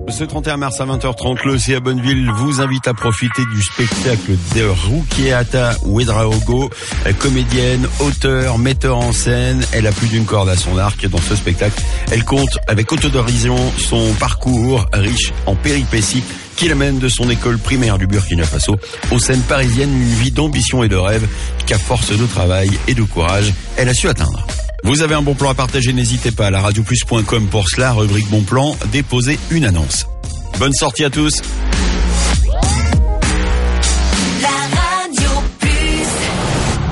Ce 31 mars à 20h30, le CA Bonneville vous invite à profiter du spectacle de Rukiata Ouedraogo, comédienne, auteure, metteur en scène. Elle a plus d'une corde à son arc dans ce spectacle. Elle compte avec autodérision son parcours riche en péripéties qui l'amène de son école primaire du Burkina Faso aux scènes parisiennes, une vie d'ambition et de rêve qu'à force de travail et de courage, elle a su atteindre. Vous avez un bon plan à partager, n'hésitez pas à la radioplus.com pour cela, rubrique bon plan, déposez une annonce. Bonne sortie à tous.